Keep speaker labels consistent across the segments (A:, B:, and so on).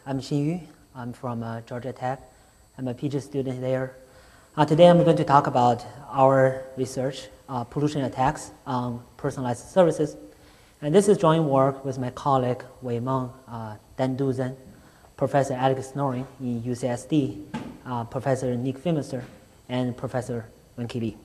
A: I'm Xin Yu. I'm from Georgia Tech. I'm a PhD student there. Today I'm going to talk about our research, pollution attacks on personalized services. And this is joint work with my colleague Wei Meng, Dan Duzan, Professor Alex Norring in UCSD, Professor Nick Phimister, and Professor Wenqi Li.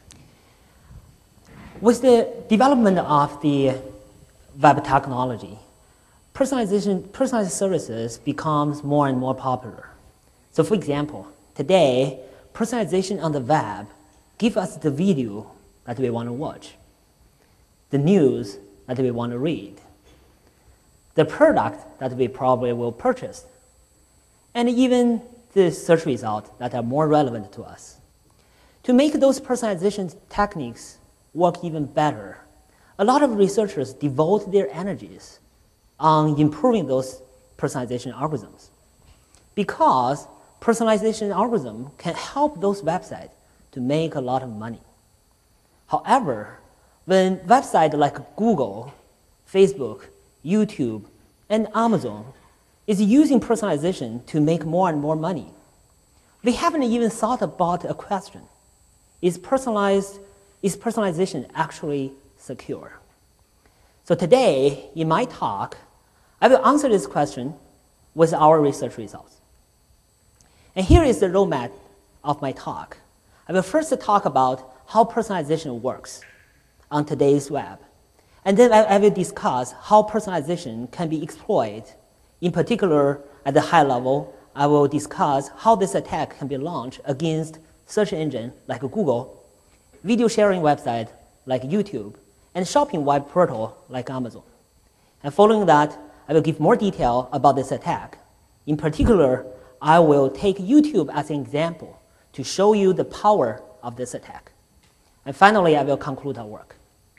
A: With the development of the web technology, personalized services becomes more and more popular. So for example, today, personalization on the web gives us the video that we want to watch, the news that we want to read, the product that we probably will purchase, and even the search results that are more relevant to us. To make those personalization techniques work even better, a lot of researchers devote their energies on improving those personalization algorithms, because personalization algorithm can help those websites to make a lot of money. However, when websites like Google, Facebook, YouTube, and Amazon is using personalization to make more and more money, we haven't even thought about a question: is personalization actually secure? So today, in my talk, I will answer this question with our research results. And here is the roadmap of my talk. I will first talk about how personalization works on today's web. And then I will discuss how personalization can be exploited. In particular, at the high level, I will discuss how this attack can be launched against search engine like Google, video sharing website like YouTube, and shopping web portal like Amazon. And following that, I will give more detail about this attack. In particular, I will take YouTube as an example to show you the power of this attack. And finally, I will conclude our work.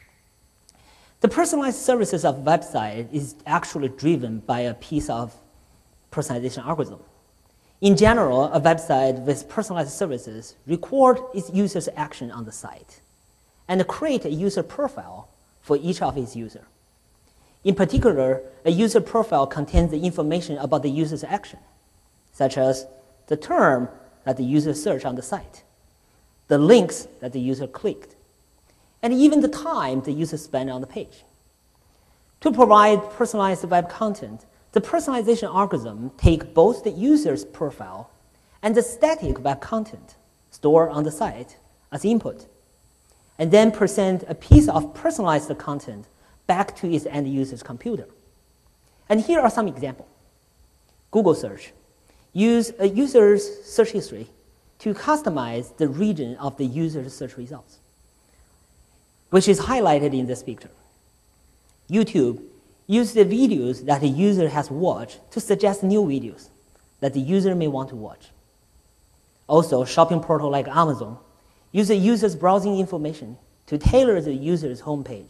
A: The personalized services of website is actually driven by a piece of personalization algorithm. In general, a website with personalized services records its user's action on the site and create a user profile for each of its users. In particular, a user profile contains the information about the user's action, such as the term that the user searched on the site, the links that the user clicked, and even the time the user spent on the page. To provide personalized web content, the personalization algorithm takes both the user's profile and the static web content stored on the site as input, and then present a piece of personalized content back to its end user's computer. And here are some examples. Google search. Use a user's search history to customize the region of the user's search results, which is highlighted in this picture. YouTube. Use the videos that the user has watched to suggest new videos that the user may want to watch. Also, shopping portal like Amazon. Use the user's browsing information to tailor the user's homepage.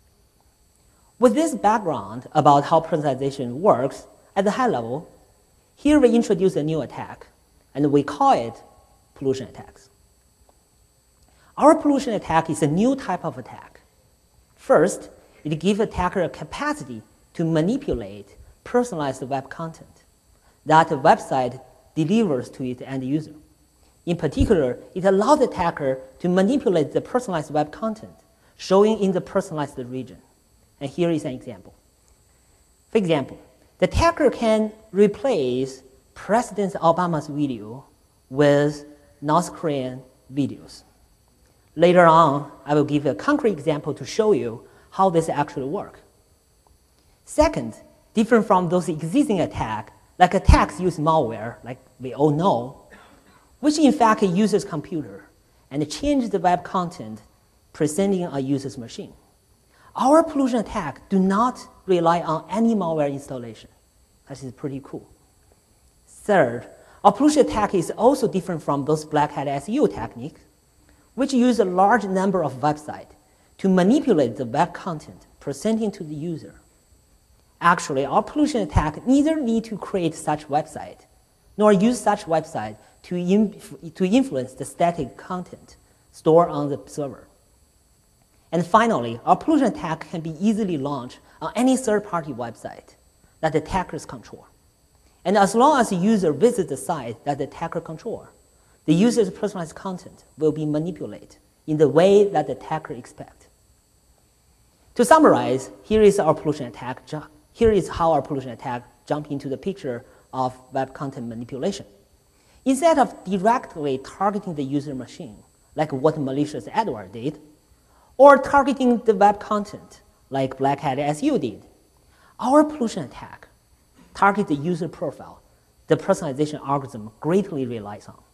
A: With this background about how personalization works at the high level, here we introduce a new attack, and we call it pollution attacks. Our pollution attack is a new type of attack. First, it gives attacker a capacity to manipulate personalized web content that a website delivers to its end user. In particular, it allows the attacker to manipulate the personalized web content, showing in the personalized region. And here is an example. For example, the attacker can replace President Obama's video with North Korean videos. Later on, I will give a concrete example to show you how this actually works. Second, different from those existing attacks, like attacks use malware, like we all know, which infect a user's computer and change the web content presenting a user's machine. Our pollution attack do not rely on any malware installation. That is pretty cool. Third, our pollution attack is also different from those black hat SEO techniques, which use a large number of websites to manipulate the web content presenting to the user. Actually, our pollution attack neither need to create such website, nor use such website to influence the static content stored on the server. And finally, our pollution attack can be easily launched on any third-party website that attackers control. And as long as the user visits the site that the attacker controls, the user's personalized content will be manipulated in the way that the attacker expects. To summarize, here is how our pollution attack jumps into the picture of web content manipulation. Instead of directly targeting the user machine, like what malicious adware did, or targeting the web content, like Black Hat SEO did, our pollution attack targets the user profile the personalization algorithm greatly relies on.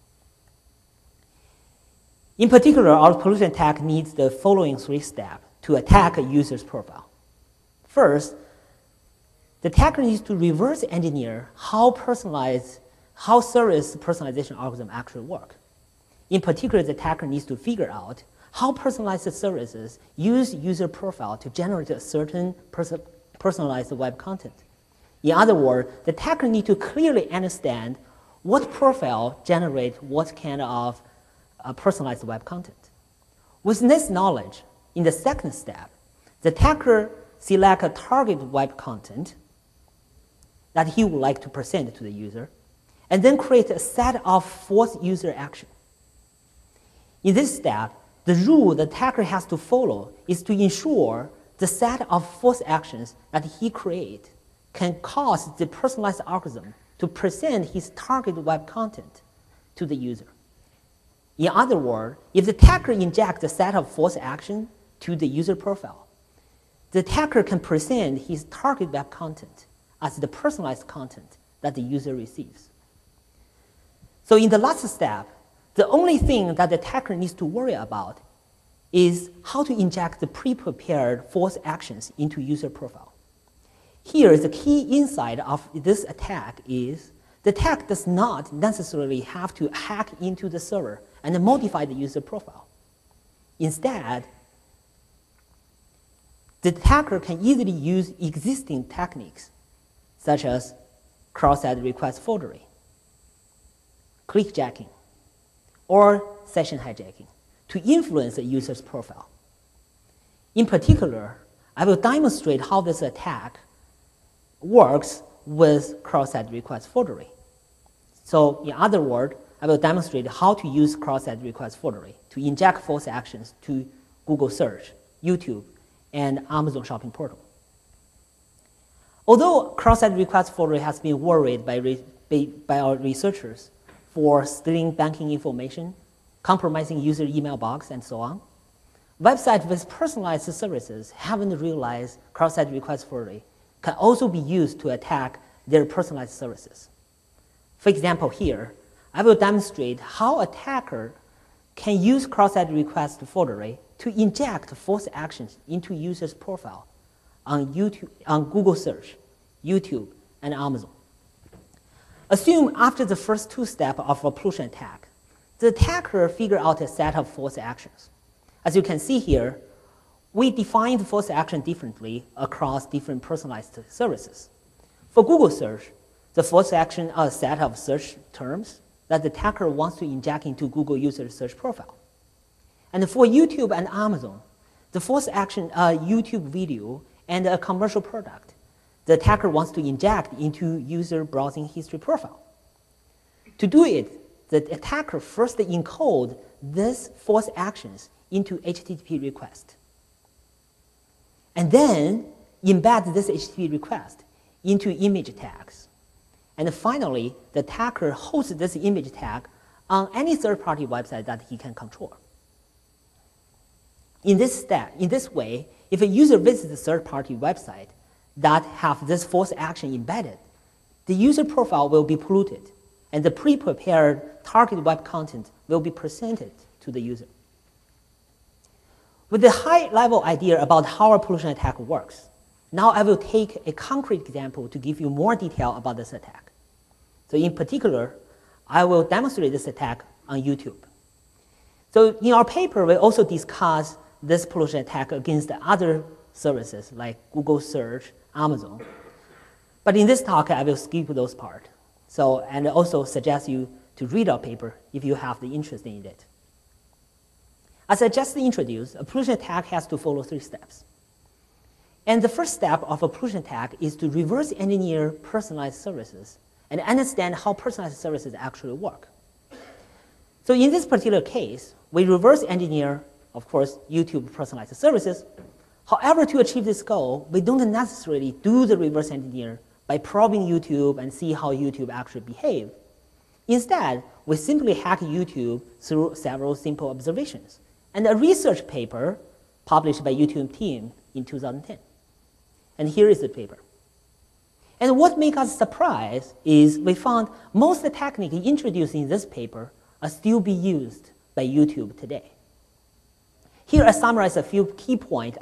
A: In particular, our pollution attack needs the following 3 steps to attack a user's profile. First, the attacker needs to reverse engineer how service personalization algorithm actually work. In particular, the attacker needs to figure out how personalized services use user profile to generate a certain personalized web content. In other words, the attacker needs to clearly understand what profile generates what kind of personalized web content. With this knowledge, in the second step, the attacker selects a target web content that he would like to present to the user, and then create a set of false user action. In this step, the rule the attacker has to follow is to ensure the set of false actions that he creates can cause the personalized algorithm to present his target web content to the user. In other words, if the attacker injects a set of false action to the user profile, the attacker can present his target web content as the personalized content that the user receives. So in the last step, the only thing that the attacker needs to worry about is how to inject the pre-prepared false actions into user profile. Here, the key insight of this attack is the attack does not necessarily have to hack into the server and modify the user profile. Instead, the attacker can easily use existing techniques such as cross-site request forgery, clickjacking, or session hijacking to influence the user's profile. In particular, I will demonstrate how this attack works with cross-site request forgery. So in other words, I will demonstrate how to use cross-site request forgery to inject false actions to Google Search, YouTube, and Amazon Shopping Portal. Although cross-site request forgery has been worried by our researchers for stealing banking information, compromising user email box, and so on, websites with personalized services haven't realized cross-site request forgery can also be used to attack their personalized services. For example, here, I will demonstrate how attacker can use cross-site request forgery to inject false actions into users' profile on Google Search, YouTube, and Amazon. Assume after the first 2 steps of a pollution attack, the attacker figured out a set of false actions. As you can see here, we defined false action differently across different personalized services. For Google Search, the false action are a set of search terms that the attacker wants to inject into Google user search profile. And for YouTube and Amazon, the false action are YouTube video and a commercial product the attacker wants to inject into user browsing history profile. To do it, the attacker first encodes these false actions into HTTP request, and then embed this HTTP request into image tags. And finally, the attacker hosts this image tag on any third-party website that he can control. In this way, if a user visits a third-party website that have this false action embedded, the user profile will be polluted, and the pre-prepared target web content will be presented to the user. With a high-level idea about how a pollution attack works, now I will take a concrete example to give you more detail about this attack. So in particular, I will demonstrate this attack on YouTube. So in our paper, we also discuss this pollution attack against other services like Google Search, Amazon. But in this talk, I will skip those parts. And also suggest you to read our paper if you have the interest in it. As I just introduced, a pollution attack has to follow 3 steps. And the first step of a pollution attack is to reverse engineer personalized services and understand how personalized services actually work. So in this particular case, we reverse engineer, of course, YouTube personalized services. However, to achieve this goal, we don't necessarily do the reverse engineer by probing YouTube and see how YouTube actually behave. Instead, we simply hack YouTube through several simple observations and a research paper published by YouTube team in 2010. And here is the paper. And what makes us surprised is we found most of the techniques introduced in this paper are still being used by YouTube today. Here I summarize a few key points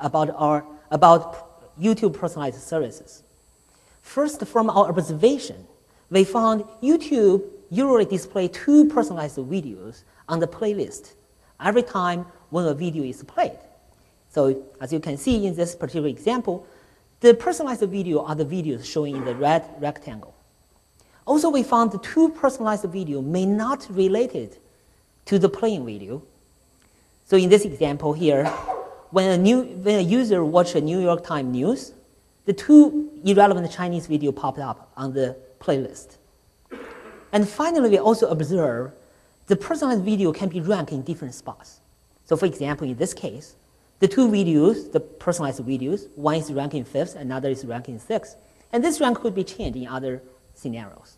A: about YouTube personalized services. First, from our observation, we found YouTube usually display 2 personalized videos on the playlist every time when a video is played. So as you can see in this particular example, the personalized video are the videos showing in the red rectangle. Also, we found the 2 personalized videos may not related to the playing video. So in this example here, when a user watches a New York Times news, the 2 irrelevant Chinese videos popped up on the playlist. And finally, we also observe the personalized video can be ranked in different spots. So for example, in this case, the 2 videos, the personalized videos, one is ranking 5th, another is ranking 6th. And this rank could be changed in other scenarios.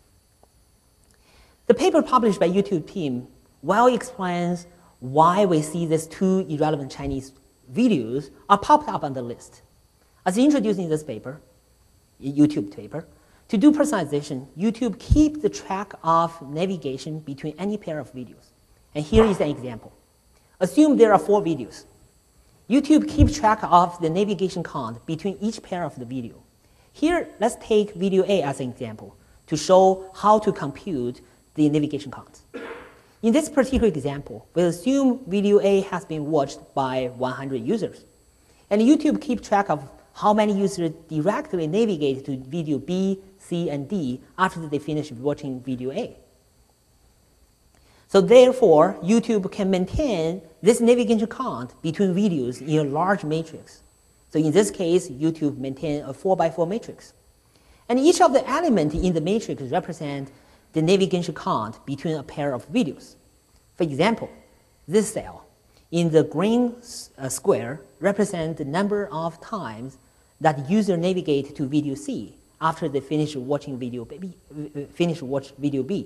A: The paper published by YouTube team well explains why we see these 2 irrelevant Chinese videos are popped up on the list. As introduced in this paper, YouTube paper, to do personalization, YouTube keeps the track of navigation between any pair of videos. And here is an example. Assume there are 4 videos. YouTube keeps track of the navigation count between each pair of the video. Here, let's take video A as an example to show how to compute the navigation count. In this particular example, we assume video A has been watched by 100 users. And YouTube keeps track of how many users directly navigate to video B, C, and D after they finish watching video A. So therefore, YouTube can maintain this navigation count between videos in a large matrix. So in this case, YouTube maintains a 4x4 matrix. And each of the elements in the matrix represent the navigation count between a pair of videos. For example, this cell in the green square represents the number of times that user navigate to video C after they finish watching video B.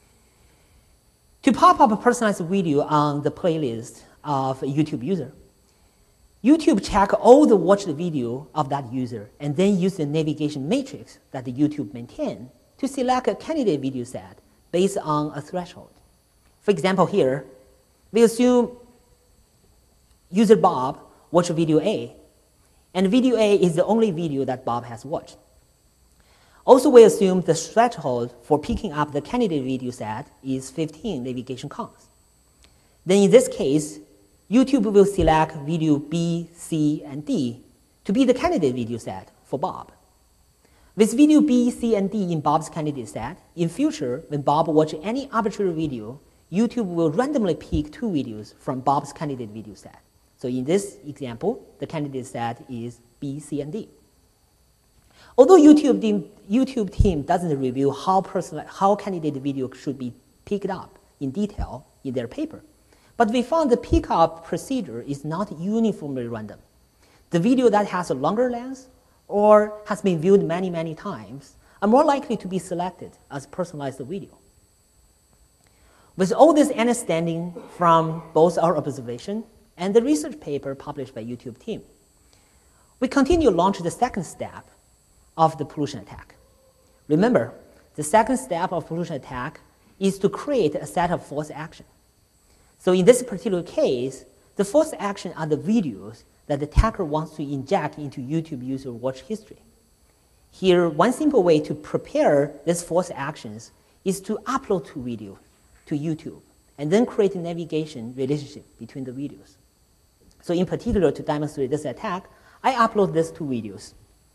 A: To pop up a personalized video on the playlist of a YouTube user, YouTube check all the watched video of that user and then use the navigation matrix that the YouTube maintains to select a candidate video set based on a threshold. For example, here, we assume user Bob watched video A, and video A is the only video that Bob has watched. Also, we assume the threshold for picking up the candidate video set is 15 navigation counts. Then in this case, YouTube will select video B, C, and D to be the candidate video set for Bob. With video B, C, and D in Bob's candidate set, in future, when Bob watches any arbitrary video, YouTube will randomly pick 2 videos from Bob's candidate video set. So in this example, the candidate set is B, C, and D. Although YouTube team doesn't review how candidate video should be picked up in detail in their paper, but we found the pickup procedure is not uniformly random. The video that has a longer length or has been viewed many, many times are more likely to be selected as personalized video. With all this understanding from both our observation and the research paper published by YouTube team, we continue to launch the second step of the pollution attack. Remember, the second step of pollution attack is to create a set of false action. So in this particular case, the false action are the videos that the attacker wants to inject into YouTube user watch history. Here, one simple way to prepare these false actions is to upload 2 videos to YouTube and then create a navigation relationship between the videos. So in particular, to demonstrate this attack, I upload these 2 videos,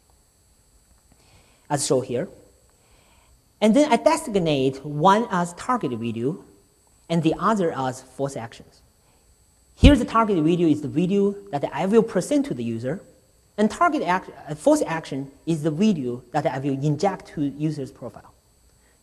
A: as shown here. And then I designate one as target video and the other as false actions. Here the target video is the video that I will present to the user, and false action is the video that I will inject to user's profile.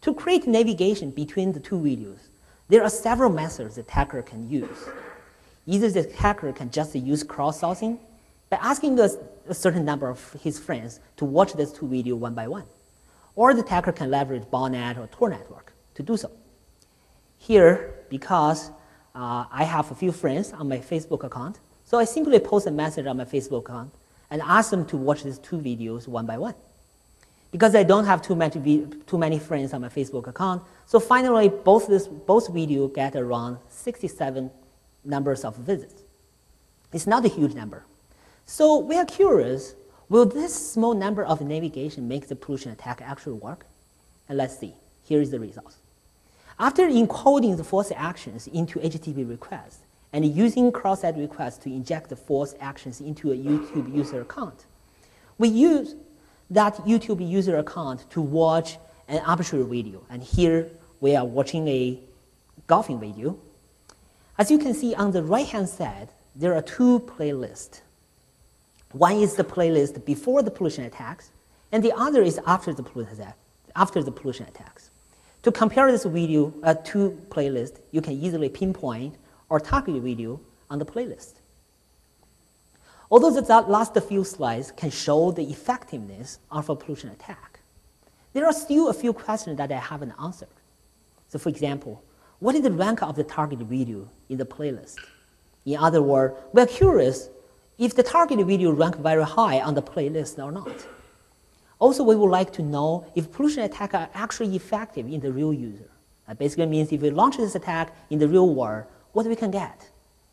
A: To create navigation between the two videos, there are several methods the attacker can use. Either the attacker can just use crowdsourcing by asking a certain number of his friends to watch these two videos one by one, or the attacker can leverage botnet or Tor network to do so. Here, because I have a few friends on my Facebook account, so I simply post a message on my Facebook account and ask them to watch these two videos one by one. Because I don't have too many friends on my Facebook account, so finally both videos get around 67 numbers of visits. It's not a huge number. So we are curious, will this small number of navigation make the pollution attack actually work? And let's see. Here is the results. After encoding the false actions into HTTP requests and using cross-site requests to inject the false actions into a YouTube user account, we use that YouTube user account to watch an arbitrary video. And here we are watching a golfing video. As you can see on the right-hand side, there are two playlists. One is the playlist before the pollution attacks, and the other is after the pollution attacks. To compare this video, two playlists, you can easily pinpoint or target a video on the playlist. Although the last few slides can show the effectiveness of a pollution attack, there are still a few questions that I haven't answered. So for example, what is the rank of the targeted video in the playlist? In other words, we're curious if the targeted video ranks very high on the playlist or not. Also, we would like to know if pollution attacks are actually effective in the real user. That basically means if we launch this attack in the real world, what we can get.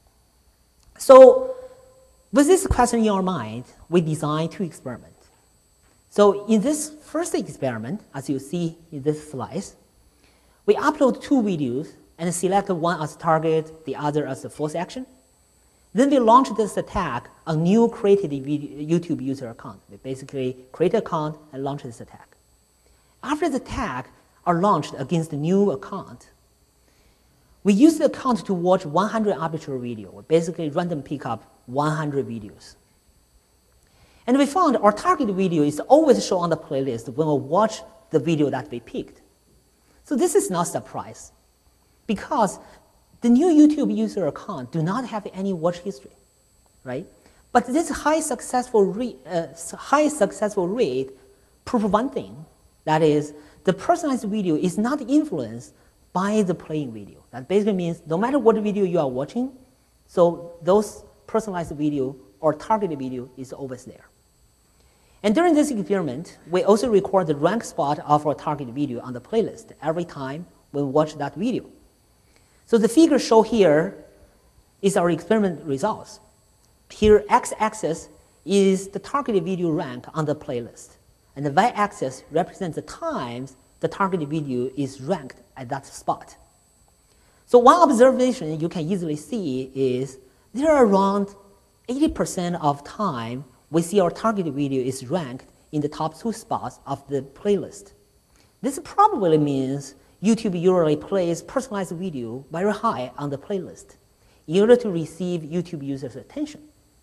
A: So with this question in our mind, we designed two experiments. So in this first experiment, as you see in this slide, we upload two videos and select one as target, the other as the false action. Then we launch this attack on new created YouTube user account. We basically create an account and launch this attack. After the attack are launched against the new account, we use the account to watch 100 arbitrary videos. We basically random pick up 100 videos. And we found our target video is always shown on the playlist when we watch the video that we picked. So this is not a surprise, because the new YouTube user account do not have any watch history, right? But this high successful rate proves one thing, that is, the personalized video is not influenced by the playing video. That basically means no matter what video you are watching, so those personalized video or targeted video is always there. And during this experiment, we also record the rank spot of our target video on the playlist every time we watch that video. So the figure shown here is our experiment results. Here, x-axis is the targeted video rank on the playlist, and the y-axis represents the times the targeted video is ranked at that spot. So one observation you can easily see is there are around 80% of time we see our targeted video is ranked in the top two spots of the playlist. This probably means YouTube usually plays personalized video very high on the playlist in order to receive YouTube users' attention.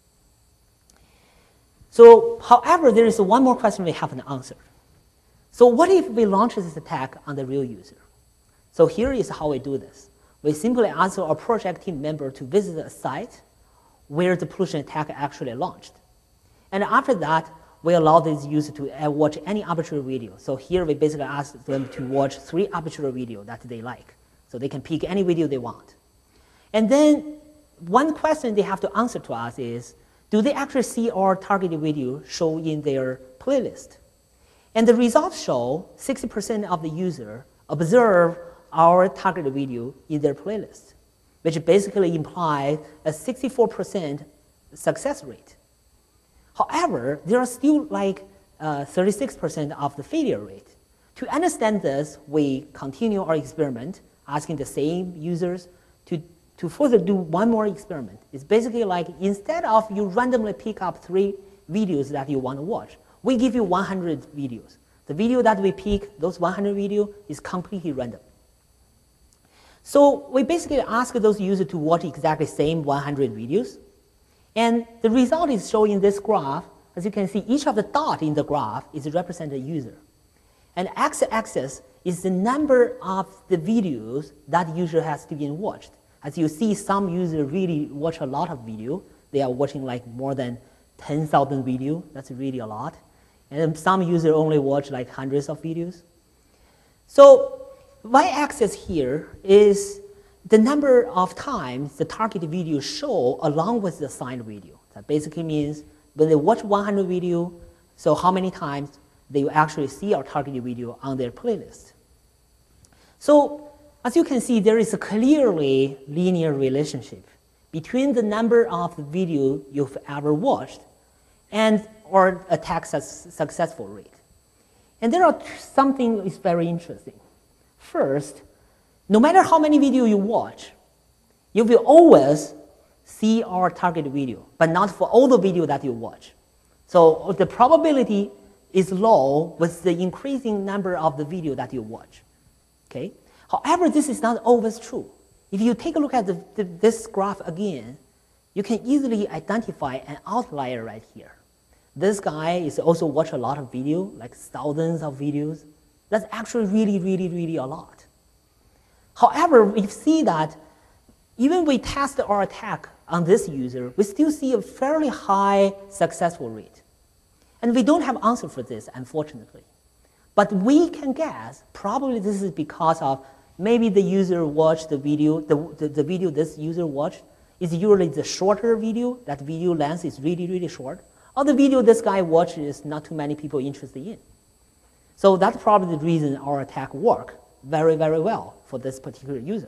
A: So, however, there is one more question we haven't answered. So what if we launch this attack on the real user? So here is how we do this. We simply ask our project team member to visit a site where the pollution attack actually launched. And after that, we allow this user to watch any arbitrary video. So here we basically ask them to watch 3 arbitrary videos that they like. So they can pick any video they want. And then one question they have to answer to us is, do they actually see our targeted video show in their playlist? And the results show 60% of the user observe our targeted video in their playlist, which basically implies a 64% success rate. However, there are still like 36% of the failure rate. To understand this, we continue our experiment, asking the same users to further do one more experiment. It's basically like instead of you randomly pick up 3 videos that you want to watch, we give you 100 videos. The video that we pick, those 100 videos, is completely random. So we basically ask those users to watch exactly the same 100 videos. And the result is shown in this graph. As you can see, each of the dots in the graph is represented user. And x-axis is the number of the videos that user has to be watched. As you see, some users really watch a lot of video. They are watching like more than 10,000 videos. That's really a lot. And some users only watch like hundreds of videos. So y-axis here is the number of times the targeted video show along with the assigned video. That basically means when they watch 100 video, so how many times they will actually see our targeted video on their playlist. So as you can see, there is a clearly linear relationship between the number of video you've ever watched and or attack successful rate. And there are something is very interesting. First, no matter how many videos you watch, you will always see our target video, but not for all the video that you watch. So the probability is low with the increasing number of the video that you watch. Okay? However, this is not always true. If you take a look at this graph again, you can easily identify an outlier right here. This guy is also watch a lot of video, like thousands of videos. That's actually really, really, really a lot. However, we see that even we test our attack on this user, we still see a fairly high successful rate. And we don't have answer for this, unfortunately. But we can guess, probably this is because of maybe the user watched the video, the video this user watched is usually the shorter video, that video length is really, really short, or the video this guy watched is not too many people interested in. So that's probably the reason our attack worked very, very well for this particular user.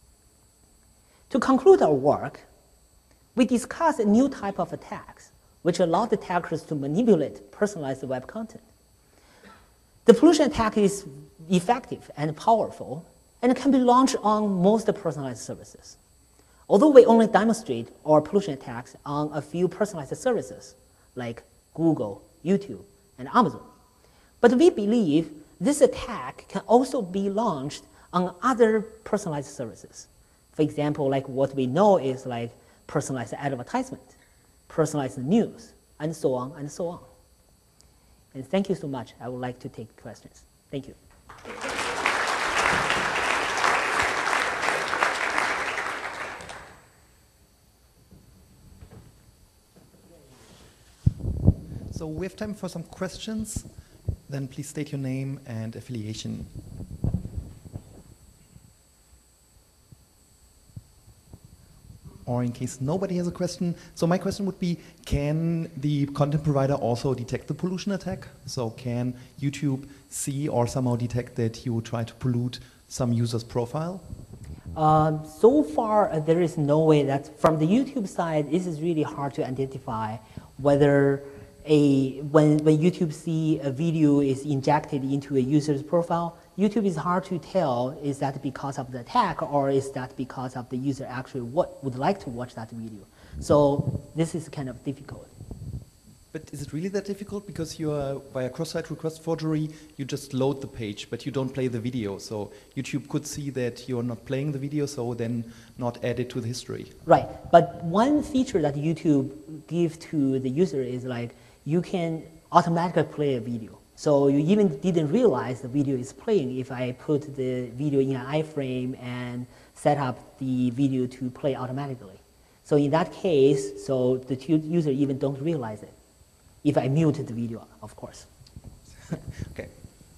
A: To conclude our work, we discussed a new type of attacks which allow the attackers to manipulate personalized web content. The pollution attack is effective and powerful, and can be launched on most personalized services. Although we only demonstrate our pollution attacks on a few personalized services, like Google, YouTube, and Amazon. But we believe this attack can also be launched on other personalized services. For example, like what we know is like personalized advertisement, personalized news, and so on and so on. And thank you so much. I would like to take questions. Thank you.
B: So we have time for some questions. Then please state your name and affiliation. Or in case nobody has a question, so my question would be, can the content provider also detect the pollution attack? So can YouTube see or somehow detect that you try to pollute some user's profile?
A: So far, there is no way that from the YouTube side, this is really hard to identify whether when YouTube see a video is injected into a user's profile, YouTube is hard to tell, is that because of the attack or is that because of the user actually would like to watch that video. So this is kind of difficult.
B: But is it really that difficult? Because you are, via cross-site request forgery, you just load the page, but you don't play the video. So YouTube could see that you're not playing the video, so then not add it to the history.
A: Right, but one feature that YouTube gives to the user is like, you can automatically play a video. So you even didn't realize the video is playing if I put the video in an iframe and set up the video to play automatically. So in that case, so the user even don't realize it. If I mute the video, of course.
B: Okay.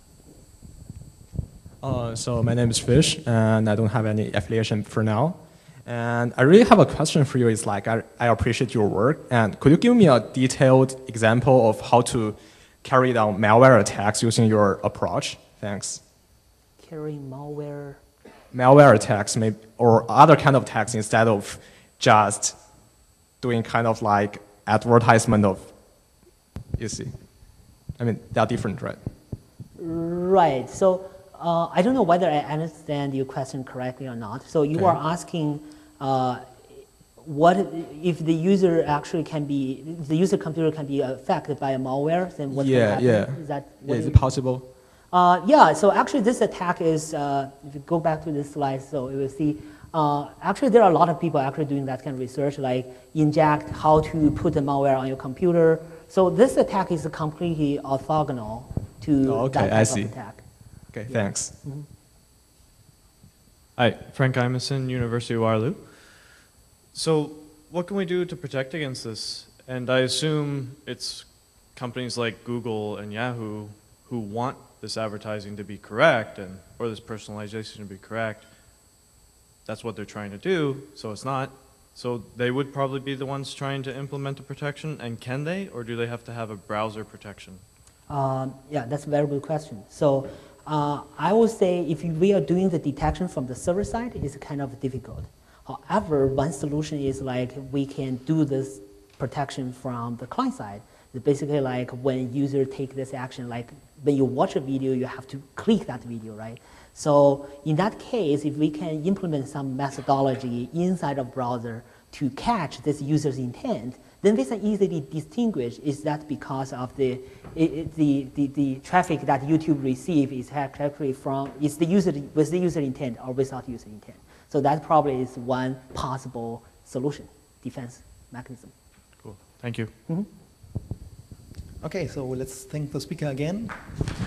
C: So my name is Fish, and I don't have any affiliation for now. And I really have a question for you. It's like, I appreciate your work. And could you give me a detailed example of how to carry down malware attacks using your approach? Thanks.
A: Carrying malware?
C: Malware attacks, maybe, or other kind of attacks instead of just doing kind of like advertisement of, you see. I mean, they're different, right?
A: Right. So I don't know whether I understand your question correctly or not. So you are asking what if the user actually can be, the user computer can be affected by a malware, then what can happen? Is that
C: is it possible?
A: Yeah, so actually this attack is, if you go back to this slide, so you will see, actually there are a lot of people actually doing that kind of research, like inject how to put the malware on your computer. So this attack is completely orthogonal to that type of attack.
C: Okay, thanks.
D: Hi, Frank Imeson, University of Waterloo. So what can we do to protect against this? And I assume it's companies like Google and Yahoo who want this advertising to be correct and or this personalization to be correct. That's what they're trying to do, so it's not. So they would probably be the ones trying to implement the protection, and can they, or do they have to have a browser protection?
A: Yeah, that's a very good question. So I would say if we are doing the detection from the server side, it's kind of difficult. However, one solution is like we can do this protection from the client side. It's basically like when user take this action, like when you watch a video, you have to click that video, right? So in that case, if we can implement some methodology inside of browser to catch this user's intent, then we can easily distinguish is that because of the traffic that YouTube receive is actually from is the user with the user intent or without user intent. So that probably is one possible solution, defense mechanism.
D: Cool, thank you.
B: Okay, so let's thank the speaker again.